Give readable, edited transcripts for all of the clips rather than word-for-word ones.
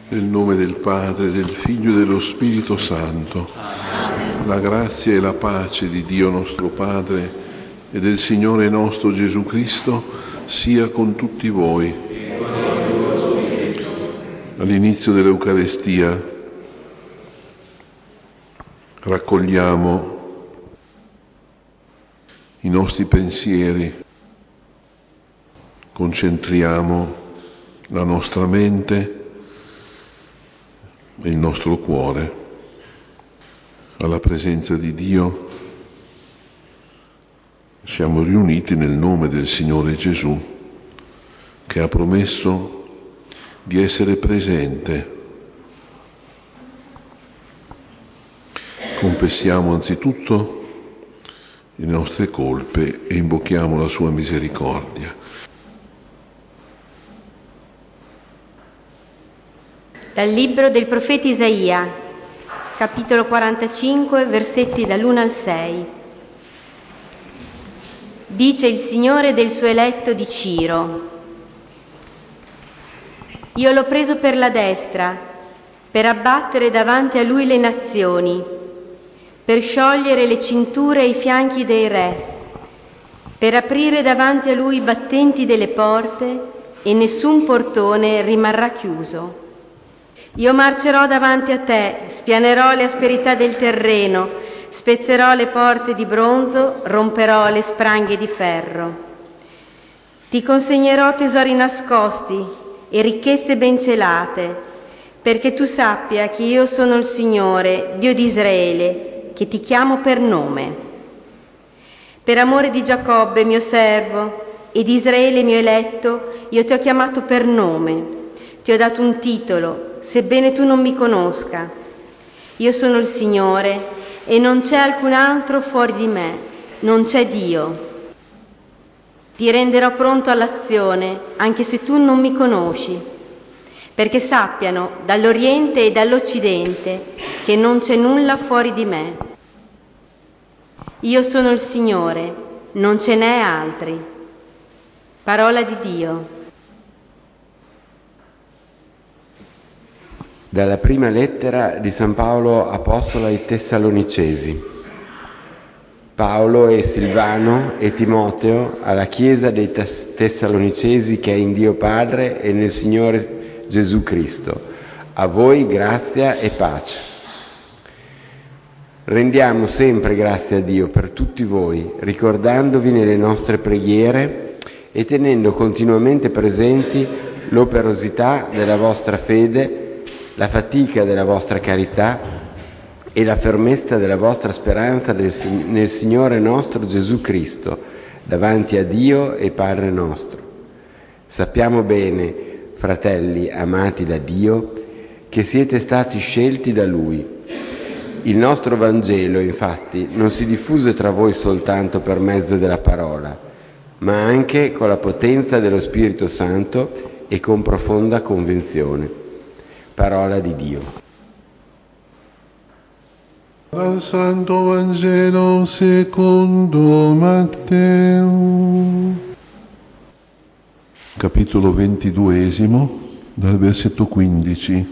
Nel nome del Padre, del Figlio e dello Spirito Santo. Amen. La grazia e la pace di Dio nostro Padre e del Signore nostro Gesù Cristo sia con tutti voi. All'inizio dell'Eucarestia raccogliamo i nostri pensieri, concentriamo la nostra mente e il nostro cuore alla presenza di Dio. Siamo riuniti nel nome del Signore Gesù, che ha promesso di essere presente. Confessiamo anzitutto le nostre colpe e invochiamo la sua misericordia. Dal libro del profeta Isaia, capitolo 45, versetti dall'1 al 6. Dice il Signore del suo eletto di Ciro: Io l'ho preso per la destra, per abbattere davanti a lui le nazioni, per sciogliere le cinture e i fianchi dei re, per aprire davanti a lui i battenti delle porte e nessun portone rimarrà chiuso. Io marcerò davanti a te, spianerò le asperità del terreno, spezzerò le porte di bronzo, romperò le spranghe di ferro. Ti consegnerò tesori nascosti e ricchezze ben celate, perché tu sappia che io sono il Signore, Dio di Israele, che ti chiamo per nome. Per amore di Giacobbe, mio servo, e di Israele, mio eletto, io ti ho chiamato per nome. Ti ho dato un titolo, sebbene tu non mi conosca. Io sono il Signore e non c'è alcun altro fuori di me, non c'è Dio. Ti renderò pronto all'azione, anche se tu non mi conosci, perché sappiano dall'Oriente e dall'Occidente che non c'è nulla fuori di me. Io sono il Signore, non ce n'è altri. Parola di Dio. Dalla prima lettera di San Paolo Apostolo ai Tessalonicesi. Paolo e Silvano e Timoteo alla Chiesa dei Tessalonicesi che è in Dio Padre e nel Signore Gesù Cristo. A voi grazia e pace. Rendiamo sempre grazie a Dio per tutti voi, ricordandovi nelle nostre preghiere e tenendo continuamente presenti l'operosità della vostra fede, la fatica della vostra carità e la fermezza della vostra speranza nel Signore nostro Gesù Cristo, davanti a Dio e Padre nostro. Sappiamo bene, fratelli amati da Dio, che siete stati scelti da Lui. Il nostro Vangelo, infatti, non si diffuse tra voi soltanto per mezzo della parola, ma anche con la potenza dello Spirito Santo e con profonda convinzione. Parola di Dio. Dal Santo Vangelo secondo Matteo, capitolo 22, dal versetto 15.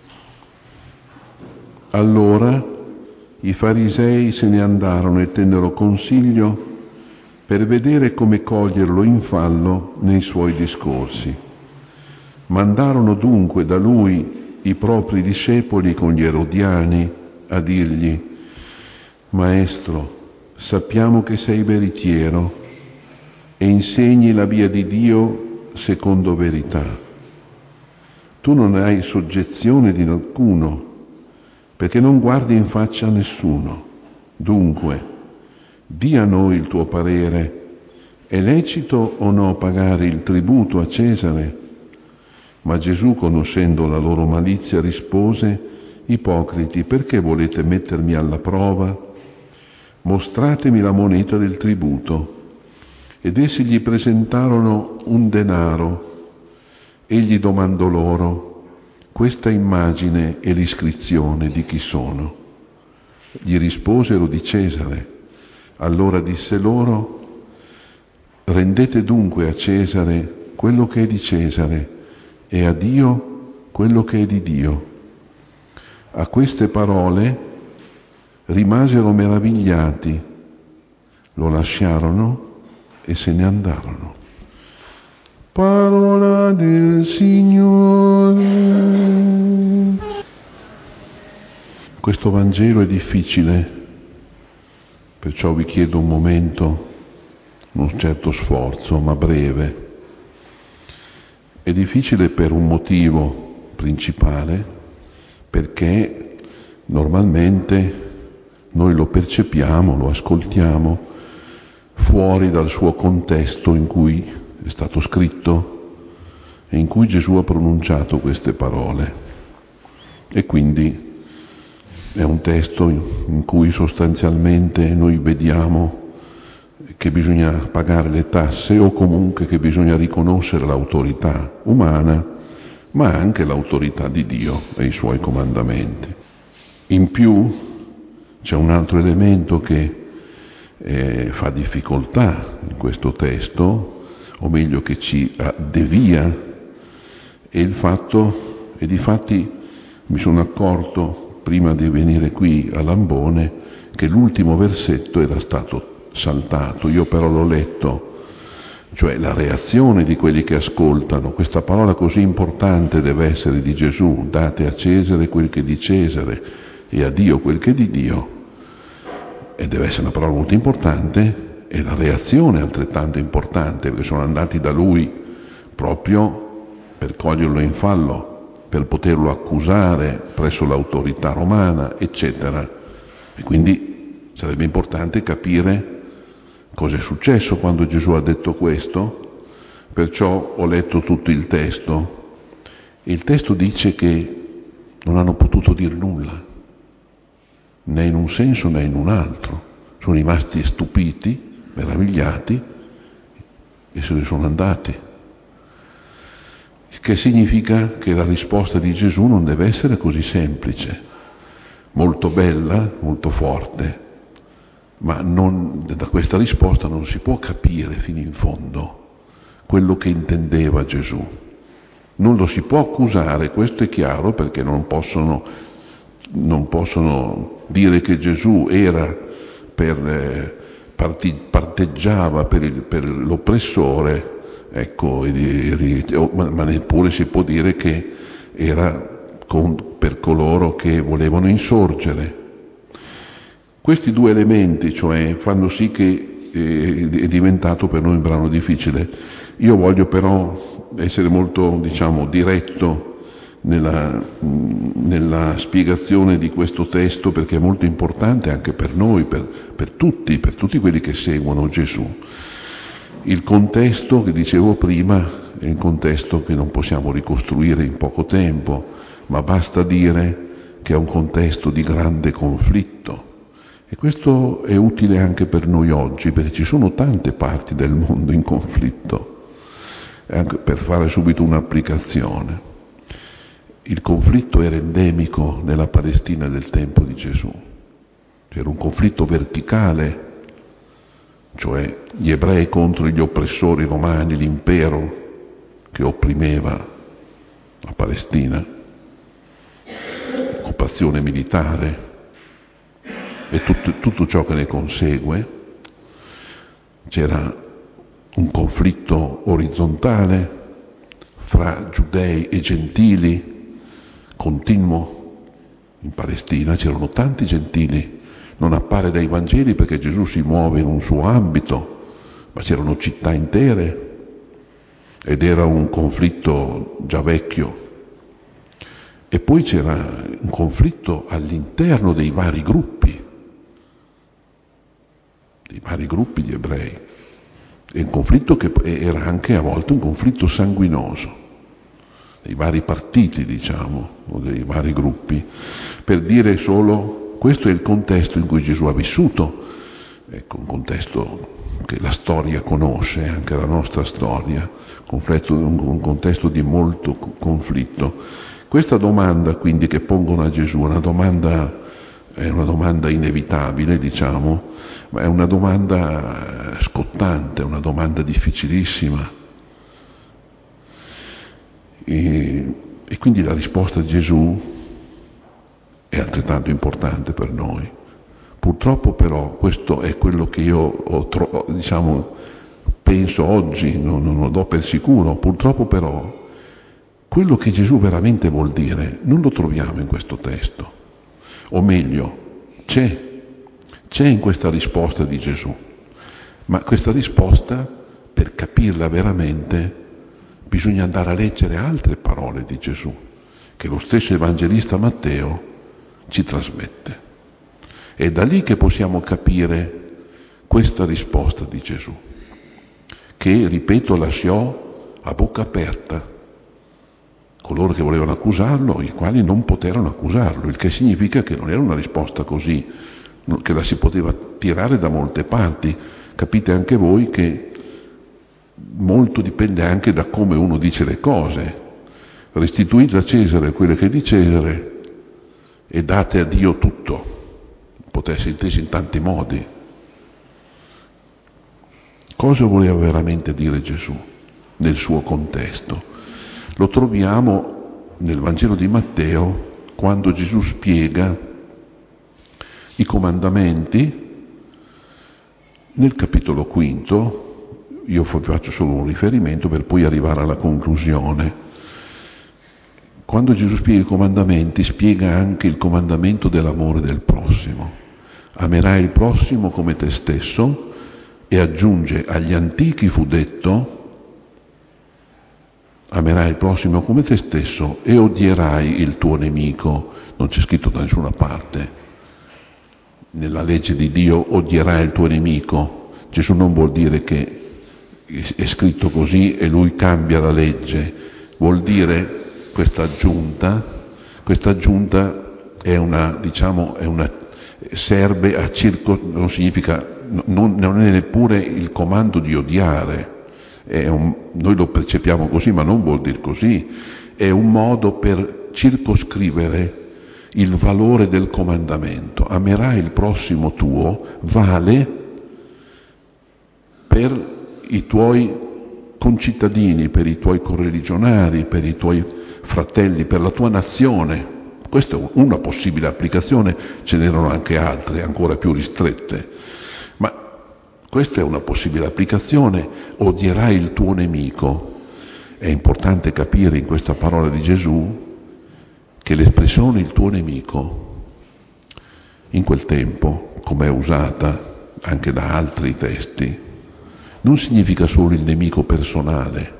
Allora i farisei se ne andarono e tennero consiglio per vedere come coglierlo in fallo nei suoi discorsi. Mandarono dunque da lui i propri discepoli con gli erodiani a dirgli: Maestro, sappiamo che sei veritiero e insegni la via di Dio secondo verità. Tu non hai soggezione di alcuno, perché non guardi in faccia a nessuno. Dunque, di a noi il tuo parere: è lecito o no pagare il tributo a Cesare? Ma Gesù, conoscendo la loro malizia, rispose: Ipocriti, perché volete mettermi alla prova? Mostratemi la moneta del tributo. Ed essi gli presentarono un denaro. Egli domandò loro: questa immagine e l'iscrizione di chi sono? Gli risposero: di Cesare. Allora disse loro: rendete dunque a Cesare quello che è di Cesare e a Dio quello che è di Dio. A queste parole rimasero meravigliati, lo lasciarono e se ne andarono. Parola del Signore. Questo Vangelo è difficile, perciò vi chiedo un momento, un certo sforzo, ma breve. È difficile per un motivo principale, perché normalmente noi lo percepiamo, lo ascoltiamo fuori dal suo contesto in cui è stato scritto e in cui Gesù ha pronunciato queste parole. E quindi è un testo in cui sostanzialmente noi vediamo che bisogna pagare le tasse o comunque che bisogna riconoscere l'autorità umana, ma anche l'autorità di Dio e i suoi comandamenti. In più c'è un altro elemento che fa difficoltà in questo testo, o meglio che ci devia, è il fatto, e difatti mi sono accorto prima di venire qui a Lambone che l'ultimo versetto era stato saltato, io però l'ho letto, cioè la reazione di quelli che ascoltano. Questa parola così importante deve essere di Gesù: date a Cesare quel che è di Cesare e a Dio quel che è di Dio. E deve essere una parola molto importante, e la reazione è altrettanto importante, perché sono andati da lui proprio per coglierlo in fallo, per poterlo accusare presso l'autorità romana, eccetera. E quindi sarebbe importante capire cosa è successo quando Gesù ha detto questo. Perciò ho letto tutto il testo. Il testo dice che non hanno potuto dir nulla, né in un senso né in un altro. Sono rimasti stupiti, meravigliati e se ne sono andati. Il che significa che la risposta di Gesù non deve essere così semplice, molto bella, molto forte, ma da questa risposta non si può capire fino in fondo quello che intendeva Gesù. Non lo si può accusare, questo è chiaro, perché non possono dire che Gesù era parteggiava per l'oppressore, ecco, ma neppure si può dire che era per coloro che volevano insorgere. Questi due elementi, cioè, fanno sì che è diventato per noi un brano difficile. Io voglio però essere molto, diretto nella spiegazione di questo testo, perché è molto importante anche per noi, per tutti quelli che seguono Gesù. Il contesto che dicevo prima è un contesto che non possiamo ricostruire in poco tempo, ma basta dire che è un contesto di grande conflitto. E questo è utile anche per noi oggi, perché ci sono tante parti del mondo in conflitto. Anche per fare subito un'applicazione. Il conflitto era endemico nella Palestina del tempo di Gesù. C'era un conflitto verticale, cioè gli ebrei contro gli oppressori romani, l'impero che opprimeva la Palestina, occupazione militare e tutto ciò che ne consegue. C'era un conflitto orizzontale fra giudei e gentili, continuo. In Palestina c'erano tanti gentili, non appare dai Vangeli perché Gesù si muove in un suo ambito, ma c'erano città intere ed era un conflitto già vecchio. E poi c'era un conflitto all'interno dei vari gruppi di ebrei. E un conflitto che era anche a volte un conflitto sanguinoso, dei vari partiti, o dei vari gruppi. Per dire solo, questo è il contesto in cui Gesù ha vissuto, ecco, un contesto che la storia conosce, anche la nostra storia, un contesto di molto conflitto. Questa domanda quindi che pongono a Gesù è una domanda inevitabile, ma è una domanda scottante, una domanda difficilissima. E E quindi la risposta di Gesù è altrettanto importante per noi. Purtroppo però questo è quello che io penso oggi, non lo do per sicuro. Purtroppo però quello che Gesù veramente vuol dire non lo troviamo in questo testo. O meglio, c'è in questa risposta di Gesù. Ma questa risposta, per capirla veramente, bisogna andare a leggere altre parole di Gesù, che lo stesso Evangelista Matteo ci trasmette. È da lì che possiamo capire questa risposta di Gesù, che, ripeto, lasciò a bocca aperta coloro che volevano accusarlo, i quali non poterono accusarlo, il che significa che non era una risposta così, che la si poteva tirare da molte parti. Capite anche voi che molto dipende anche da come uno dice le cose. Restituite a Cesare quello che è di Cesare e date a Dio tutto. Può essere inteso in tanti modi. Cosa voleva veramente dire Gesù nel suo contesto? Lo troviamo nel Vangelo di Matteo, quando Gesù spiega i comandamenti. Nel capitolo quinto, io faccio solo un riferimento per poi arrivare alla conclusione. Quando Gesù spiega i comandamenti, spiega anche il comandamento dell'amore del prossimo. Amerai il prossimo come te stesso, e aggiunge: agli antichi fu detto: amerai il prossimo come te stesso e odierai il tuo nemico. Non c'è scritto da nessuna parte nella legge di Dio: odierai il tuo nemico. Gesù non vuol dire che è scritto così e lui cambia la legge. Vuol dire questa aggiunta è una, serve a non significa, non è neppure il comando di odiare. Noi lo percepiamo così, ma non vuol dire così. È un modo per circoscrivere il valore del comandamento. Amerai il prossimo tuo vale per i tuoi concittadini, per i tuoi correligionari, per i tuoi fratelli, per la tua nazione. Questa è una possibile applicazione, ce n'erano anche altre, ancora più ristrette. Ma questa è una possibile applicazione. Odierai il tuo nemico. È importante capire in questa parola di Gesù che l'espressione il tuo nemico, in quel tempo, come è usata anche da altri testi, non significa solo il nemico personale,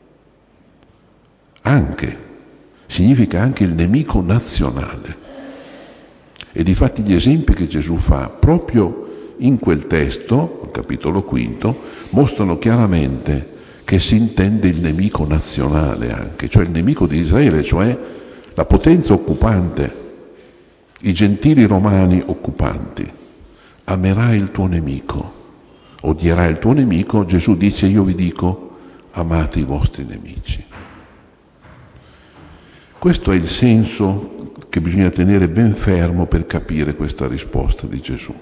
significa anche il nemico nazionale. E difatti gli esempi che Gesù fa proprio in quel testo, al capitolo quinto, mostrano chiaramente che si intende il nemico nazionale anche, cioè il nemico di Israele, cioè la potenza occupante, i gentili romani occupanti. Amerai il tuo nemico, odierai il tuo nemico. Gesù dice: io vi dico, amate i vostri nemici. Questo è il senso che bisogna tenere ben fermo per capire questa risposta di Gesù.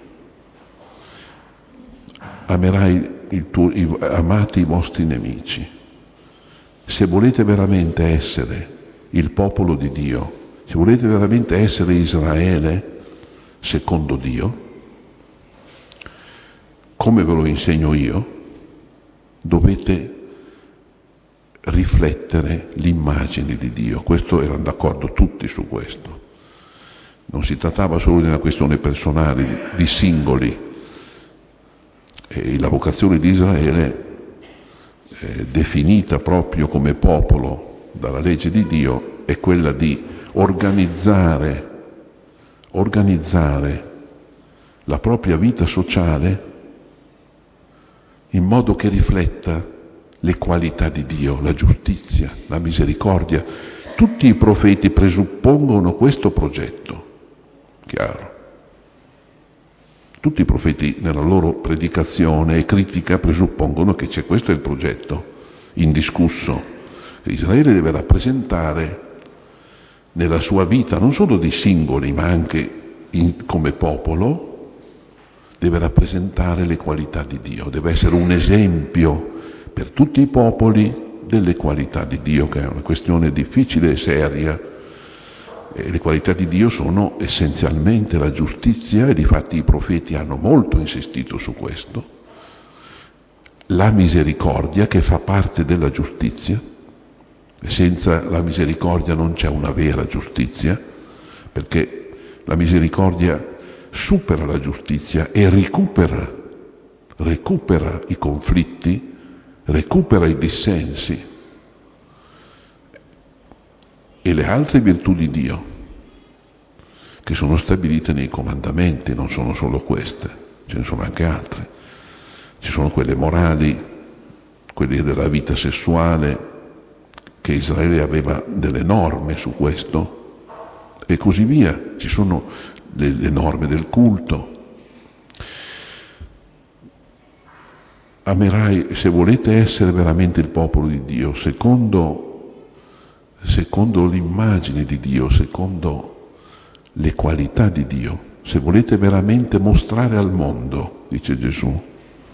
Amate i vostri nemici. Se volete veramente essere il popolo di Dio, se volete veramente essere Israele secondo Dio, come ve lo insegno io, dovete riflettere l'immagine di Dio. Questo erano d'accordo tutti su questo. Non si trattava solo di una questione personale, di singoli. E la vocazione di Israele, definita proprio come popolo dalla legge di Dio, è quella di organizzare la propria vita sociale in modo che rifletta le qualità di Dio, la giustizia, la misericordia. Tutti i profeti presuppongono questo progetto, chiaro. Tutti i profeti nella loro predicazione e critica presuppongono che questo è il progetto indiscusso, che Israele deve rappresentare nella sua vita, non solo di singoli, ma anche come popolo, deve rappresentare le qualità di Dio, deve essere un esempio per tutti i popoli delle qualità di Dio, che è una questione difficile e seria. Le qualità di Dio sono essenzialmente la giustizia, e difatti i profeti hanno molto insistito su questo, la misericordia, che fa parte della giustizia. Senza la misericordia non c'è una vera giustizia, perché la misericordia supera la giustizia e recupera i conflitti, recupera i dissensi e le altre virtù di Dio, che sono stabilite nei comandamenti. Non sono solo queste, ce ne sono anche altre. Ci sono quelle morali, quelle della vita sessuale, che Israele aveva delle norme su questo, e così via. Ci sono le norme del culto. Amerai, se volete essere veramente il popolo di Dio, secondo l'immagine di Dio, secondo le qualità di Dio, se volete veramente mostrare al mondo, dice Gesù,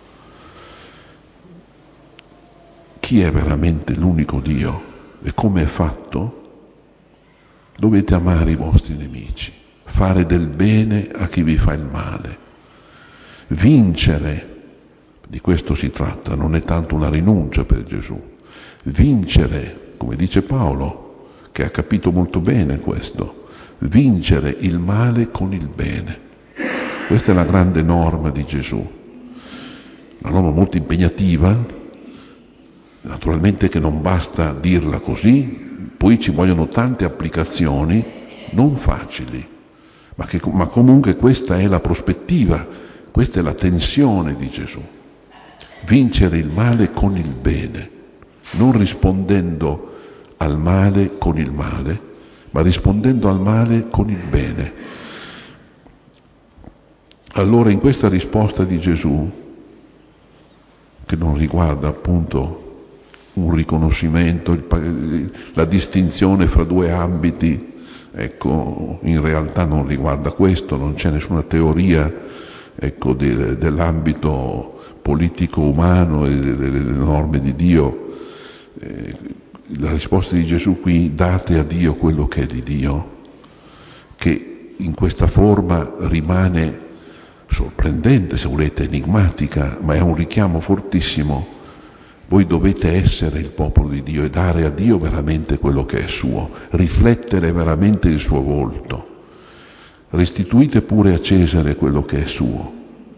chi è veramente l'unico Dio e come è fatto, dovete amare i vostri nemici, fare del bene a chi vi fa il male, vincere. Di questo si tratta, non è tanto una rinuncia per Gesù. Vincere, come dice Paolo, che ha capito molto bene questo, vincere il male con il bene. Questa è la grande norma di Gesù. Una norma molto impegnativa, naturalmente che non basta dirla così, poi ci vogliono tante applicazioni non facili, ma comunque questa è la prospettiva, questa è la tensione di Gesù. Vincere il male con il bene, non rispondendo al male con il male, ma rispondendo al male con il bene. Allora in questa risposta di Gesù, che non riguarda appunto un riconoscimento, la distinzione fra due ambiti, ecco, in realtà non riguarda questo, non c'è nessuna teoria, ecco, dell'ambito politico umano e delle norme di Dio. La risposta di Gesù qui: date a Dio quello che è di Dio, che in questa forma rimane sorprendente, se volete enigmatica, ma è un richiamo fortissimo. Voi dovete essere il popolo di Dio e dare a Dio veramente quello che è suo, riflettere veramente il suo volto. Restituite pure a Cesare quello che è suo,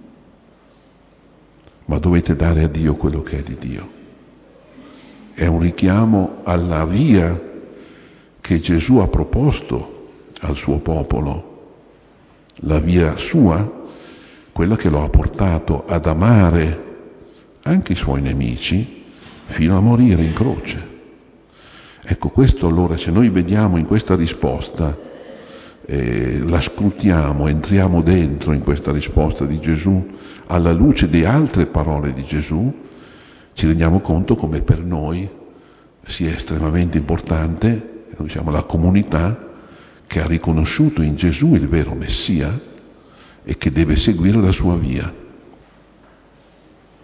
ma dovete dare a Dio quello che è di Dio. È un richiamo alla via che Gesù ha proposto al suo popolo, la via sua, quella che lo ha portato ad amare anche i suoi nemici fino a morire in croce. Ecco, questo allora, se noi vediamo in questa risposta, la scrutiamo, entriamo dentro in questa risposta di Gesù, alla luce di altre parole di Gesù, ci rendiamo conto come per noi sia estremamente importante. Noi siamo la comunità che ha riconosciuto in Gesù il vero Messia e che deve seguire la sua via.